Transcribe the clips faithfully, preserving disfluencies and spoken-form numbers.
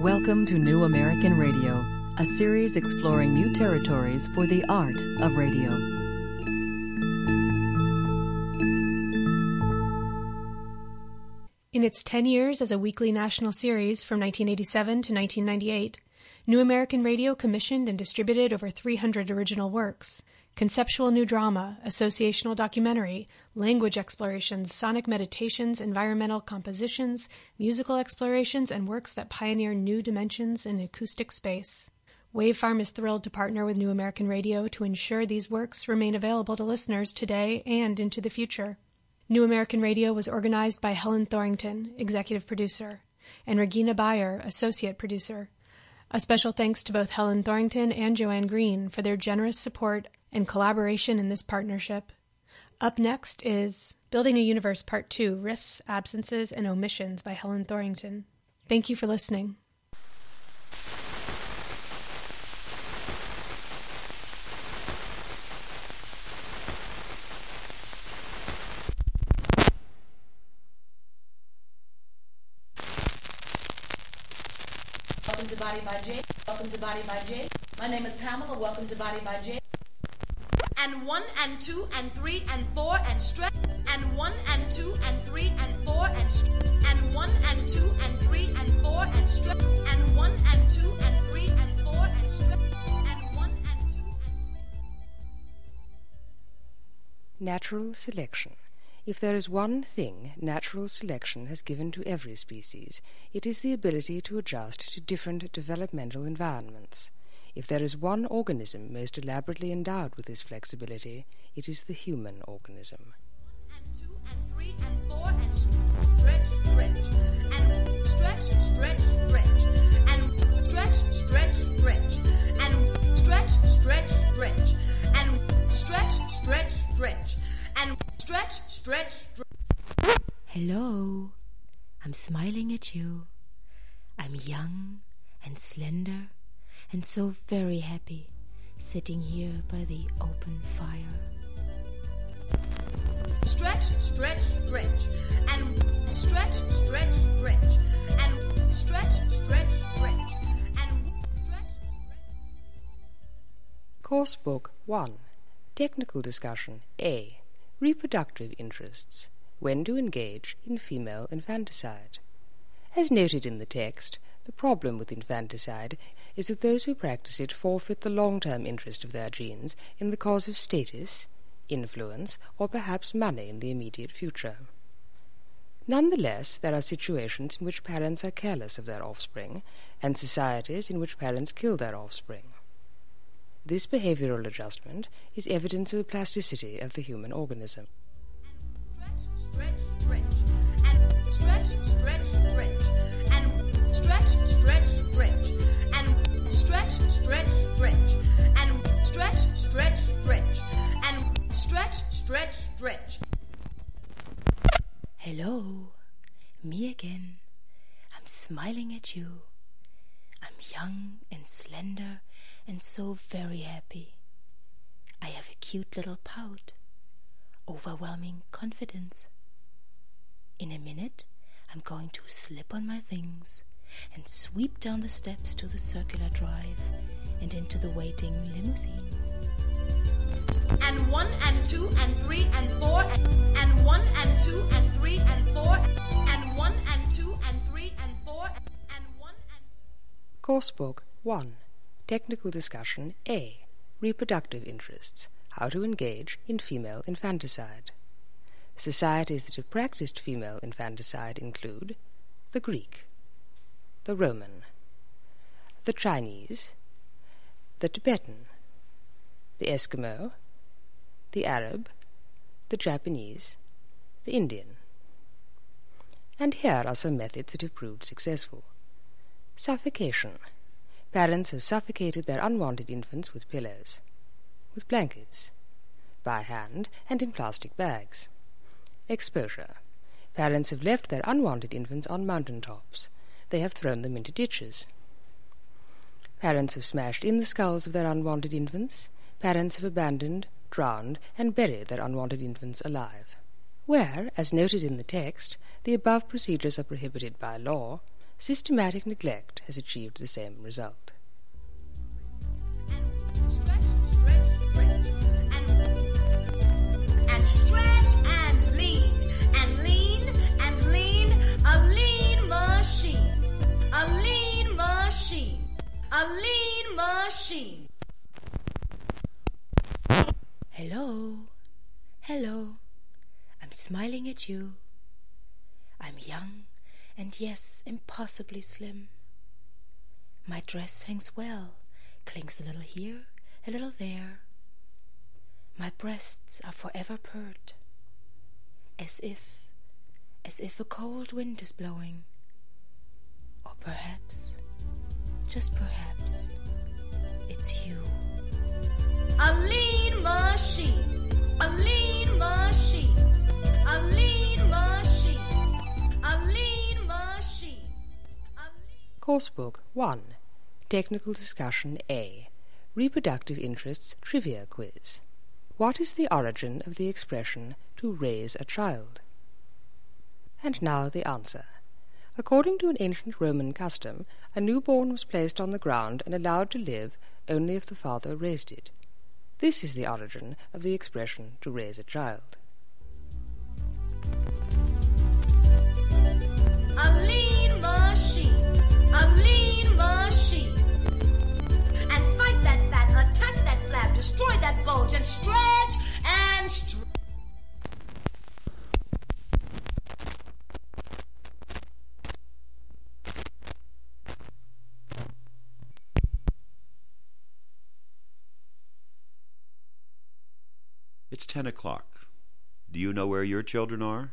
Welcome to New American Radio, a series exploring new territories for the art of radio. In its ten years as a weekly national series from nineteen eighty-seven to nineteen ninety-eight, New American Radio commissioned and distributed over three hundred original works. Conceptual new drama, associational documentary, language explorations, sonic meditations, environmental compositions, musical explorations, and works that pioneer new dimensions in acoustic space. Wavefarm is thrilled to partner with New American Radio to ensure these works remain available to listeners today and into the future. New American Radio was organized by Helen Thorington, executive producer, and Regina Bayer, associate producer. A special thanks to both Helen Thorington and Joanne Green for their generous support and collaboration in this partnership. Up next is Building a Universe Part two, Riffs, Absences, and Omissions by Helen Thorington. Thank you for listening. Welcome to Body by Jay. Welcome to Body by Jay. My name is Pamela. Welcome to Body by Jay. And one and two and three and four and stretch. And one and two and three and four and stretch. And one and two and three and four and stretch. And one and two and three and four and stretch. And one and two and Natural selection. If there is one thing natural selection has given to every species, it is the ability to adjust to different developmental environments. If there is one organism most elaborately endowed with this flexibility, it is the human organism. And two and three and four and stretch, stretch, and stretch, stretch, stretch, and stretch, stretch, stretch, and stretch, stretch, stretch, and stretch, stretch, stretch, and stretch, stretch, stretch. Hello, I'm smiling at you. I'm young and slender and so very happy sitting here by the open fire. Stretch, stretch, stretch, and stretch, stretch, stretch, and stretch, stretch, stretch, and stretch, stretch. Course Book one. Technical Discussion A. Reproductive Interests. When to engage in female infanticide. As noted in the text, the problem with infanticide is that those who practice it forfeit the long-term interest of their genes in the cause of status, influence, or perhaps money in the immediate future. Nonetheless, there are situations in which parents are careless of their offspring, and societies in which parents kill their offspring. This behavioral adjustment is evidence of the plasticity of the human organism. Stretch, stretch, stretch, and stretch, stretch, stretch, and stretch, stretch, stretch, and stretch, stretch, stretch, and stretch, stretch, stretch, and stretch, stretch, stretch. Hello, me again. I'm smiling at you. I'm young and slender and so very happy. I have a cute little pout, overwhelming confidence. In a minute, I'm going to slip on my things and sweep down the steps to the circular drive and into the waiting limousine. And one and two and three and four and, and one and two and three and four and one and two and three and four and, and one and two. Course Book one. Technical Discussion A. Reproductive Interests. How to engage in female infanticide. Societies that have practiced female infanticide include the Greek, the Roman, the Chinese, the Tibetan, the Eskimo, the Arab, the Japanese, the Indian. And here are some methods that have proved successful. Suffocation. Parents have suffocated their unwanted infants with pillows, with blankets, by hand and in plastic bags. Exposure. Parents have left their unwanted infants on mountain tops. They have thrown them into ditches. Parents have smashed in the skulls of their unwanted infants. Parents have abandoned, drowned, and buried their unwanted infants alive. Where, as noted in the text, the above procedures are prohibited by law, Systematic neglect has achieved the same result. And stretch and lean, and lean and lean, a lean machine, a lean machine, a lean machine. Hello, hello, I'm smiling at you. I'm young and yes, impossibly slim. My dress hangs well, clings a little here, a little there. My breasts are forever pert, as if, as if a cold wind is blowing. Or perhaps, just perhaps, it's you. A lean machine, a lean machine, a lean machine, a lean machine. A lean... Coursebook one. Technical Discussion A. Reproductive Interests Trivia Quiz. What is the origin of the expression to raise a child? And now the answer. According to an ancient Roman custom, a newborn was placed on the ground and allowed to live only if the father raised it. This is the origin of the expression to raise a child. A lean machine, a lean machine. And fight that fat, attack that flap, destroy that bulge, and stretch and stretch. It's ten o'clock. Do you know where your children are?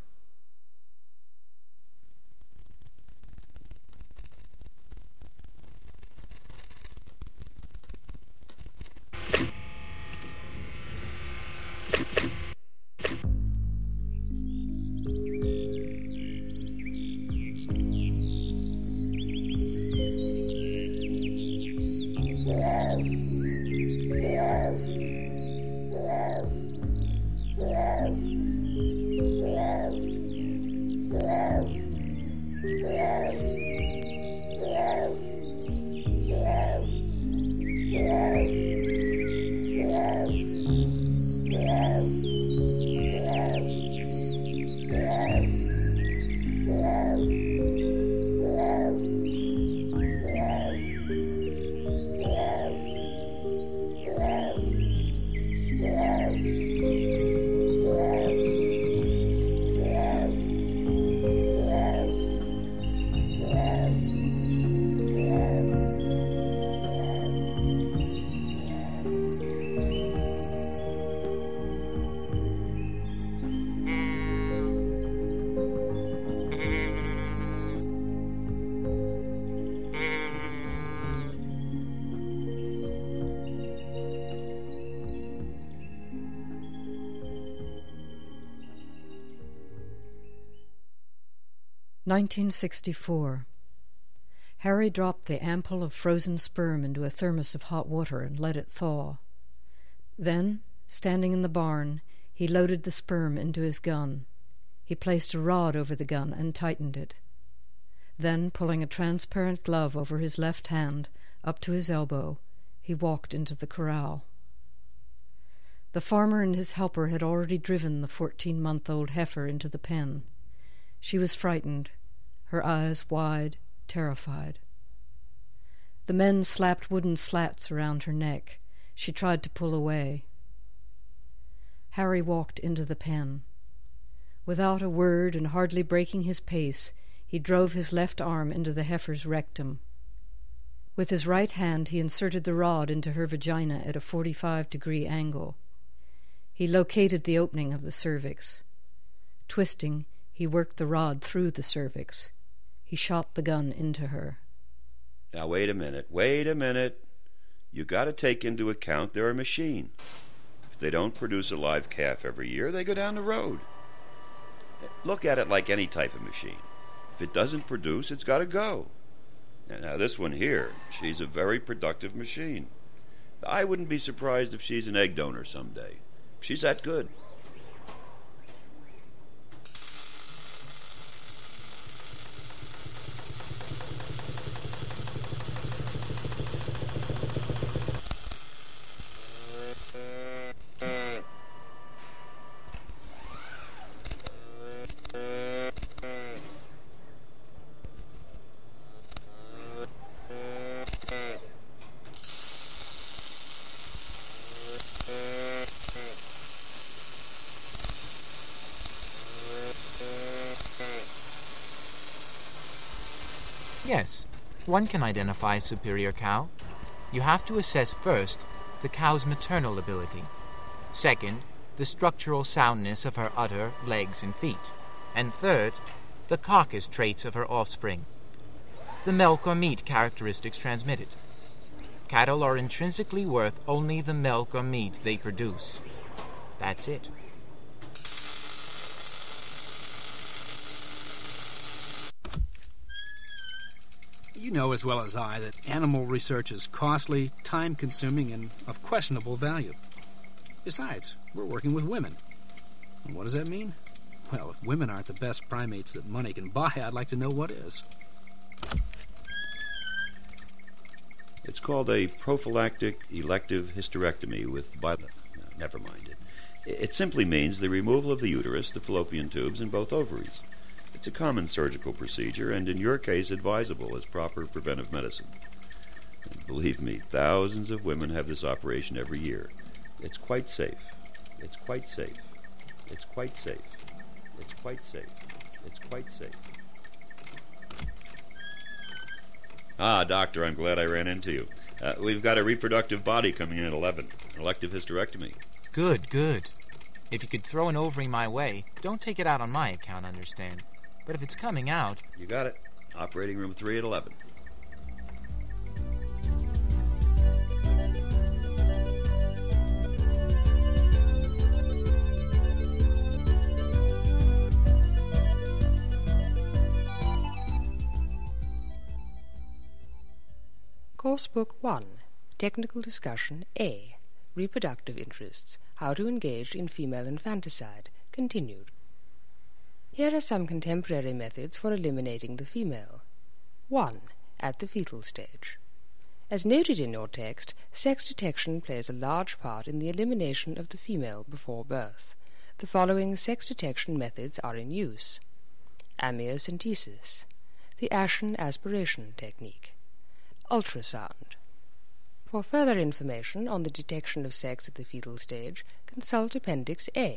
nineteen sixty-four. Harry dropped the ampoule of frozen sperm into a thermos of hot water and let it thaw. Then, standing in the barn, he loaded the sperm into his gun. He placed a rod over the gun and tightened it. Then, pulling a transparent glove over his left hand, up to his elbow, he walked into the corral. The farmer and his helper had already driven the fourteen-month-old heifer into the pen. She was frightened, her eyes wide, terrified. The men slapped wooden slats around her neck. She tried to pull away. Harry walked into the pen. Without a word and hardly breaking his pace, he drove his left arm into the heifer's rectum. With his right hand he inserted the rod into her vagina at a forty-five degree angle. He located the opening of the cervix. Twisting, he worked the rod through the cervix. He shot the gun into her. Now wait a minute, wait a minute. You got to take into account they're a machine. If they don't produce a live calf every year, they go down the road. Look at it like any type of machine. If it doesn't produce, it's got to go. Now this one here, she's a very productive machine. I wouldn't be surprised if she's an egg donor someday. She's that good. Yes, one can identify a superior cow. You have to assess first the cow's maternal ability. Second, the structural soundness of her udder, legs, and feet. And third, the carcass traits of her offspring. The milk or meat characteristics transmitted. Cattle are intrinsically worth only the milk or meat they produce. That's it. You know as well as I that animal research is costly, time-consuming, and of questionable value. Besides, we're working with women. And what does that mean? Well, if women aren't the best primates that money can buy, I'd like to know what is. It's called a prophylactic elective hysterectomy with bi- no, never mind it. It simply means the removal of the uterus, the fallopian tubes, and both ovaries. It's a common surgical procedure, and in your case, advisable as proper preventive medicine. And believe me, thousands of women have this operation every year. It's quite safe. It's quite safe. It's quite safe. It's quite safe. It's quite safe. Ah, doctor, I'm glad I ran into you. Uh, we've got a reproductive body coming in at eleven. Elective hysterectomy. Good, good. If you could throw an ovary my way, don't take it out on my account, understand? But if it's coming out... You got it. Operating room three at eleven. Coursebook one, Technical Discussion A, Reproductive Interests, How to Engage in Female Infanticide, continued. Here are some contemporary methods for eliminating the female. one. At the fetal stage. As noted in your text, sex detection plays a large part in the elimination of the female before birth. The following sex detection methods are in use. Amniocentesis, the Ashen aspiration technique, ultrasound. For further information on the detection of sex at the fetal stage, consult Appendix A.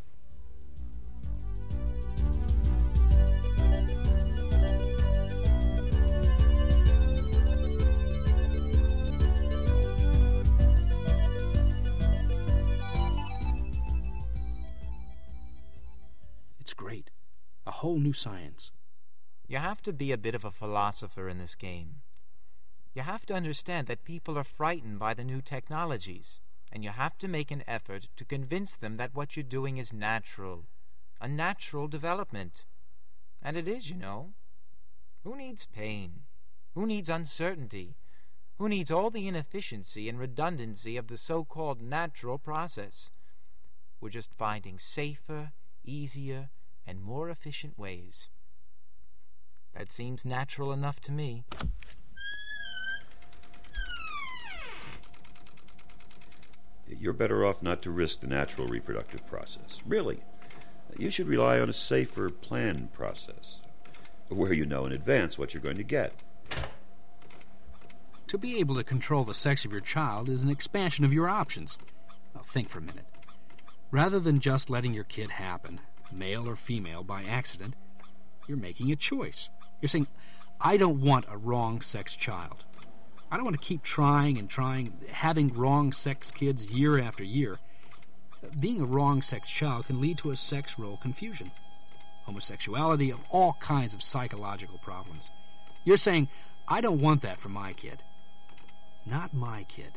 It's great. A whole new science. You have to be a bit of a philosopher in this game. You have to understand that people are frightened by the new technologies, and you have to make an effort to convince them that what you're doing is natural, a natural development. And it is, you know. Who needs pain? Who needs uncertainty? Who needs all the inefficiency and redundancy of the so-called natural process? We're just finding safer, easier, and more efficient ways. That seems natural enough to me. You're better off not to risk the natural reproductive process. Really. You should rely on a safer, planned process, where you know in advance what you're going to get. To be able to control the sex of your child is an expansion of your options. Now, think for a minute. Rather than just letting your kid happen, male or female, by accident, you're making a choice. You're saying, I don't want a wrong-sex child. I don't want to keep trying and trying, having wrong-sex kids year after year. Being a wrong-sex child can lead to a sex role confusion, homosexuality, of all kinds of psychological problems. You're saying, I don't want that for my kid. Not my kid.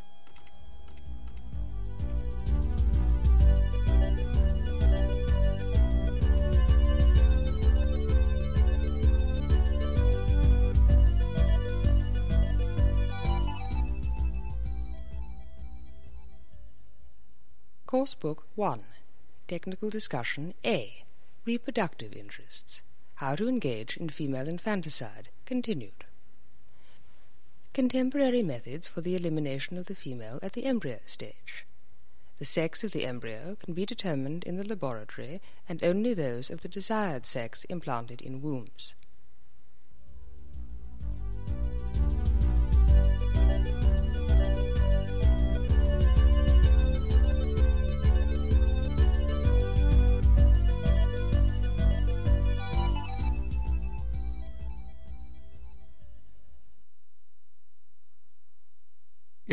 Coursebook one, Technical Discussion A, Reproductive Interests, How to Engage in Female Infanticide, continued. Contemporary methods for the elimination of the female at the embryo stage. The sex of the embryo can be determined in the laboratory, and only those of the desired sex implanted in wombs.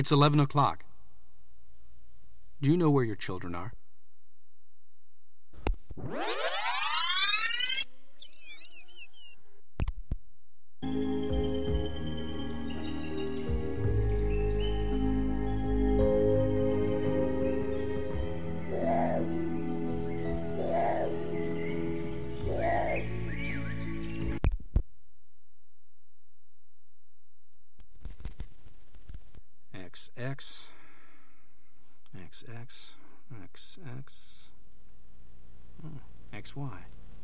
It's eleven o'clock. Do you know where your children are? X, X, X, X, X, X, oh, X, Y,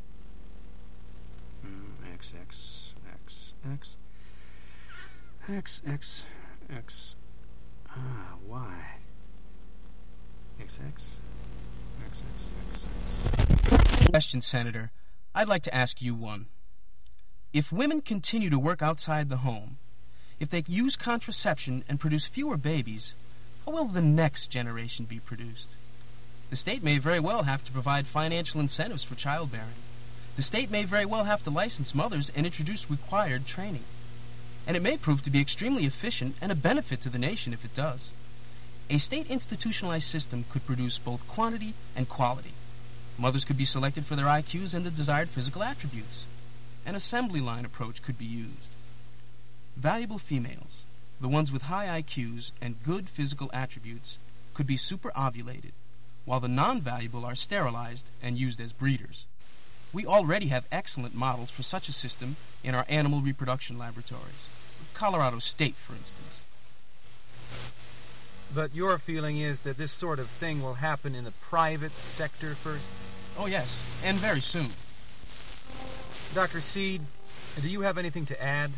mm, X, X, X, X, X, X, X, ah, Y, X, X, X, X, X, X. Question, Senator. I'd like to ask you one. If women continue to work outside the home, if they use contraception and produce fewer babies, how will the next generation be produced? The state may very well have to provide financial incentives for childbearing. The state may very well have to license mothers and introduce required training. And it may prove to be extremely efficient and a benefit to the nation if it does. A state institutionalized system could produce both quantity and quality. Mothers could be selected for their I Qs and the desired physical attributes. An assembly line approach could be used. Valuable females, the ones with high I Qs and good physical attributes, could be superovulated, while the non-valuable are sterilized and used as breeders. We already have excellent models for such a system in our animal reproduction laboratories. Colorado State, for instance. But your feeling is that this sort of thing will happen in the private sector first? Oh, yes, and very soon. Doctor Seed, do you have anything to add?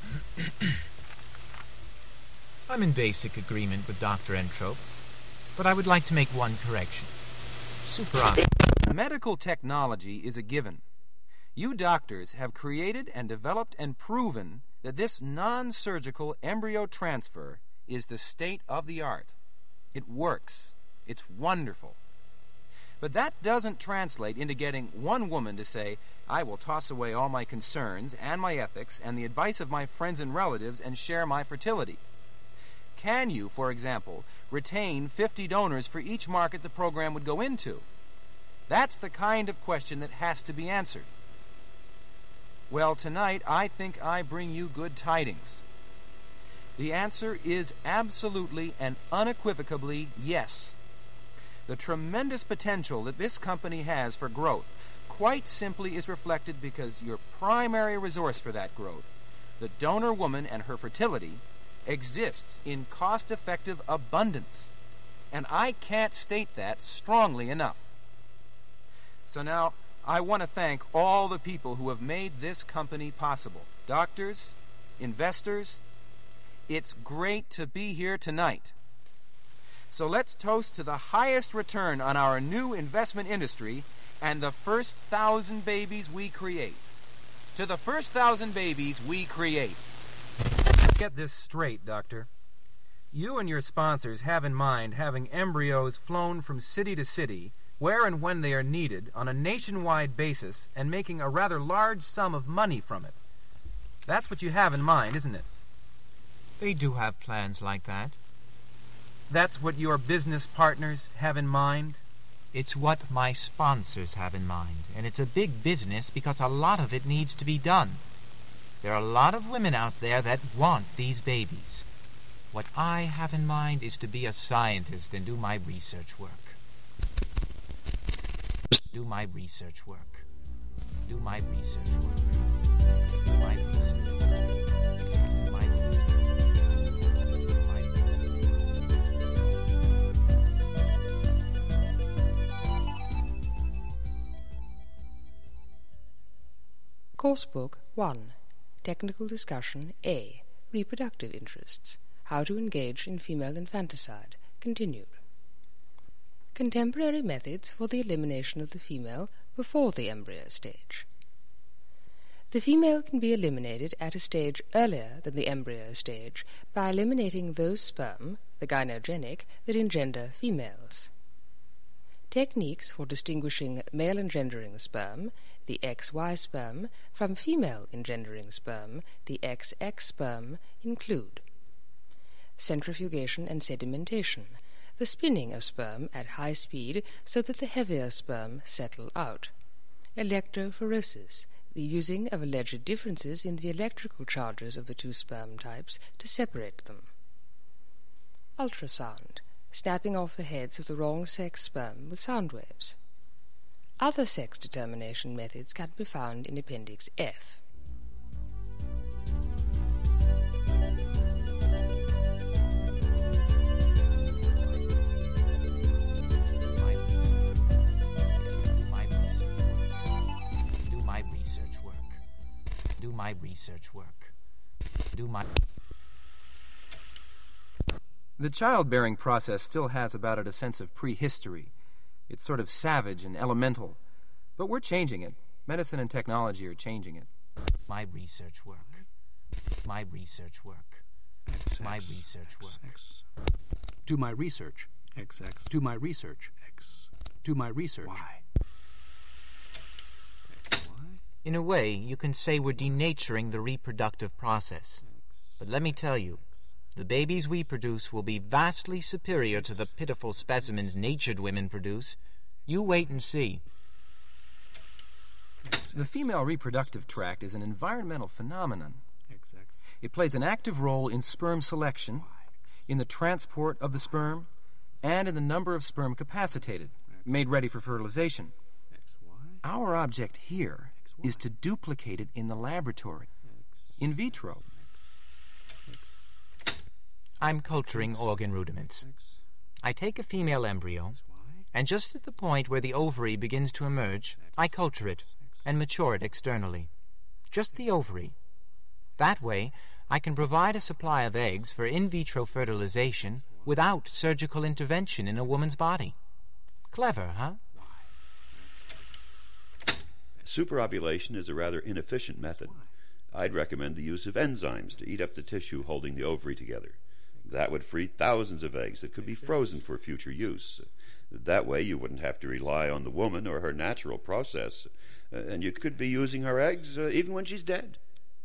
I'm in basic agreement with Doctor Entrope, but I would like to make one correction. Super Medical technology is a given. You doctors have created and developed and proven that this non-surgical embryo transfer is the state of the art. It works. It's wonderful. But that doesn't translate into getting one woman to say, I will toss away all my concerns and my ethics and the advice of my friends and relatives and share my fertility. Can you, for example, retain fifty donors for each market the program would go into? That's the kind of question that has to be answered. Well, tonight I think I bring you good tidings. The answer is absolutely and unequivocally yes. The tremendous potential that this company has for growth quite simply is reflected because your primary resource for that growth, the donor woman and her fertility, exists in cost-effective abundance. And I can't state that strongly enough. So now, I want to thank all the people who have made this company possible. Doctors, investors, it's great to be here tonight. So let's toast to the highest return on our new investment industry and the first thousand babies we create. To the first thousand babies we create. Get this straight, Doctor. You and your sponsors have in mind having embryos flown from city to city, where and when they are needed, on a nationwide basis, and making a rather large sum of money from it. That's what you have in mind, isn't it? They do have plans like that. That's what your business partners have in mind? It's what my sponsors have in mind, and it's a big business because a lot of it needs to be done. There are a lot of women out there that want these babies. What I have in mind is to be a scientist and do my research work. Do my research work. Do my research work. Do my research work. Do my research work. Do my research work. Coursebook one. Technical Discussion A. Reproductive Interests. How to Engage in Female Infanticide. Continued. Contemporary methods for the elimination of the female before the embryo stage. The female can be eliminated at a stage earlier than the embryo stage by eliminating those sperm, the gynogenic, that engender females. Techniques for distinguishing male engendering sperm, the X Y sperm, from female engendering sperm, the X X sperm, include centrifugation and sedimentation, the spinning of sperm at high speed so that the heavier sperm settle out. Electrophoresis, the using of alleged differences in the electrical charges of the two sperm types to separate them. Ultrasound, snapping off the heads of the wrong sex sperm with sound waves. Other sex determination methods can be found in Appendix F. Do my research work. Do my... The childbearing process still has about it a sense of prehistory. It's sort of savage and elemental. But we're changing it. Medicine and technology are changing it. My research work. My research work. X, my X, research X, work. X. Do my research. X, X. Do my research. X. Do my research. Y. In a way, you can say we're denaturing the reproductive process. But let me tell you, the babies we produce will be vastly superior to the pitiful specimens natured women produce. You wait and see. The female reproductive tract is an environmental phenomenon. It plays an active role in sperm selection, in the transport of the sperm, and in the number of sperm capacitated, made ready for fertilization. Our object here is to duplicate it in the laboratory, in vitro. I'm culturing organ rudiments. I take a female embryo, and just at the point where the ovary begins to emerge, I culture it and mature it externally. Just the ovary. That way, I can provide a supply of eggs for in vitro fertilization without surgical intervention in a woman's body. Clever, huh? Superovulation is a rather inefficient method. I'd recommend the use of enzymes to eat up the tissue holding the ovary together. That would free thousands of eggs that could be frozen for future use. That way you wouldn't have to rely on the woman or her natural process, and you could be using her eggs uh, even when she's dead.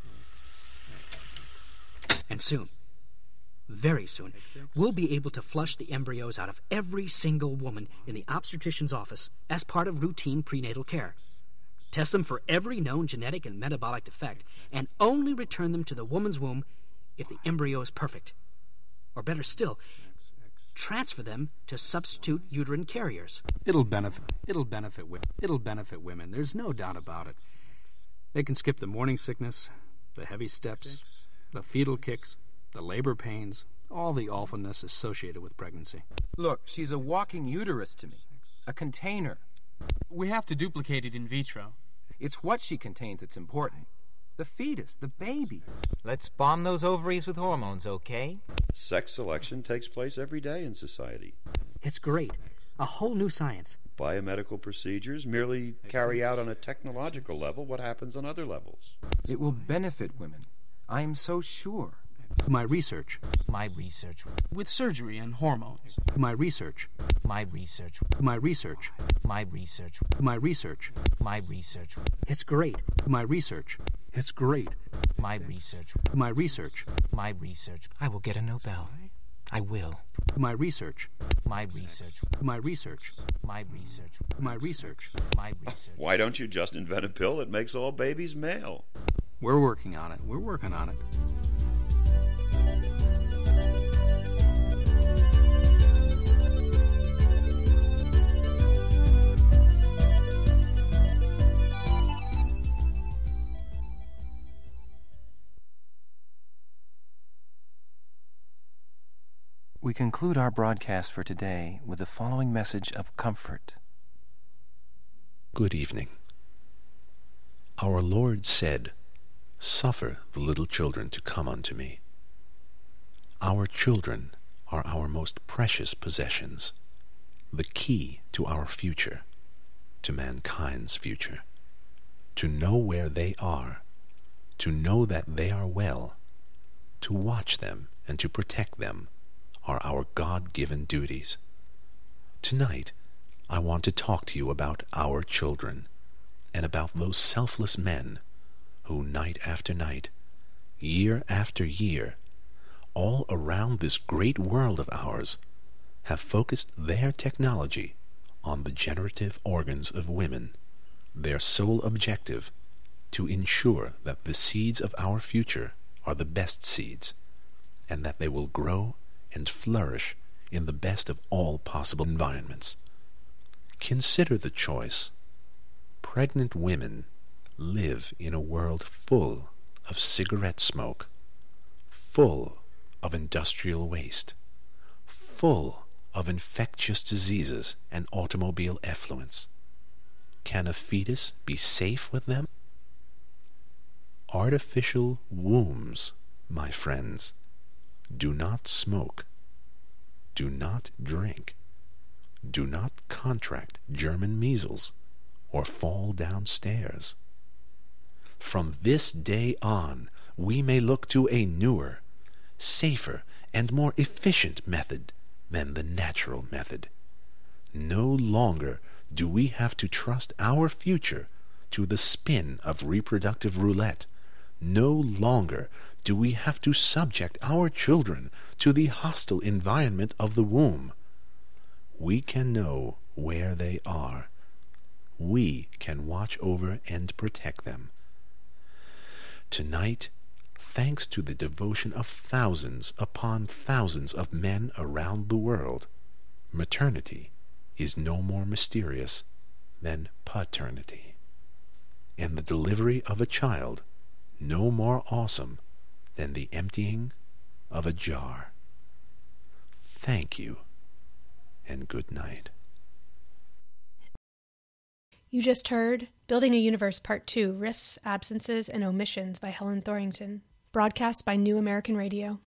And soon, very soon, we'll be able to flush the embryos out of every single woman in the obstetrician's office as part of routine prenatal care. Test them for every known genetic and metabolic defect, and only return them to the woman's womb if the embryo is perfect. Or better still, transfer them to substitute uterine carriers. It'll benefit. It'll benefit women. It'll benefit women. There's no doubt about it. They can skip the morning sickness, the heavy steps, the fetal kicks, the labor pains, all the awfulness associated with pregnancy. Look, she's a walking uterus to me, a container. We have to duplicate it in vitro. It's what she contains that's important. The fetus, the baby. Let's bomb those ovaries with hormones, okay? Sex selection takes place every day in society. It's great. A whole new science. Biomedical procedures merely carry out on a technological level what happens on other levels. It will benefit women. I am so sure. My research. My research. With surgery and hormones. My research. My research. My research. My research. My research. My research. It's great. My research. It's great. My research. My research. My research. I will get a Nobel. I will. My research. My research. My research. My research. My research. My research. Why don't you just invent a pill that makes all babies male? We're working on it. We're working on it. We conclude our broadcast for today with the following message of comfort. Good evening. Our Lord said, "Suffer the little children to come unto me." Our children are our most precious possessions, the key to our future, to mankind's future. To know where they are, to know that they are well, to watch them and to protect them are our God-given duties. Tonight, I want to talk to you about our children and about those selfless men who night after night, year after year, all around this great world of ours have focused their technology on the generative organs of women, their sole objective to ensure that the seeds of our future are the best seeds, and that they will grow and flourish in the best of all possible environments. Consider the choice. Pregnant women live in a world full of cigarette smoke, full of industrial waste, full of infectious diseases and automobile effluents. Can a fetus be safe with them? Artificial wombs, my friends, do not smoke, do not drink, do not contract German measles or fall downstairs. From this day on, we may look to a newer, safer, and more efficient method than the natural method. No longer do we have to trust our future to the spin of reproductive roulette. No longer do we have to subject our children to the hostile environment of the womb. We can know where they are. We can watch over and protect them. Tonight, thanks to the devotion of thousands upon thousands of men around the world, maternity is no more mysterious than paternity, and the delivery of a child no more awesome than the emptying of a jar. Thank you, and good night. You just heard Building a Universe Part two, Rifts, Absences, and Omissions by Helen Thorington, broadcast by New American Radio.